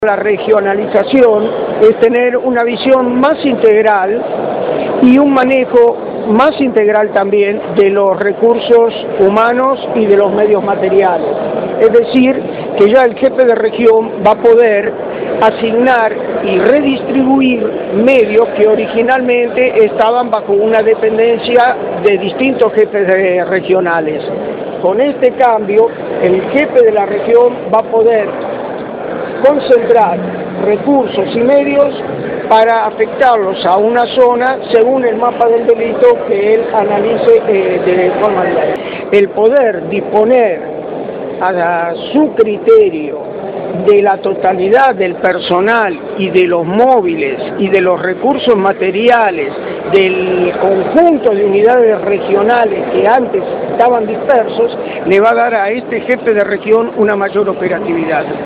La regionalización es tener una visión más integral y un manejo más integral también de los recursos humanos y de los medios materiales. Es decir, que ya el jefe de región va a poder asignar y redistribuir medios que originalmente estaban bajo una dependencia de distintos jefes regionales. Con este cambio, el jefe de la región va a poder concentrar recursos y medios para afectarlos a una zona según el mapa del delito que él analice de forma diaria. El poder disponer a su criterio de la totalidad del personal y de los móviles y de los recursos materiales del conjunto de unidades regionales que antes estaban dispersos, le va a dar a este jefe de región una mayor operatividad.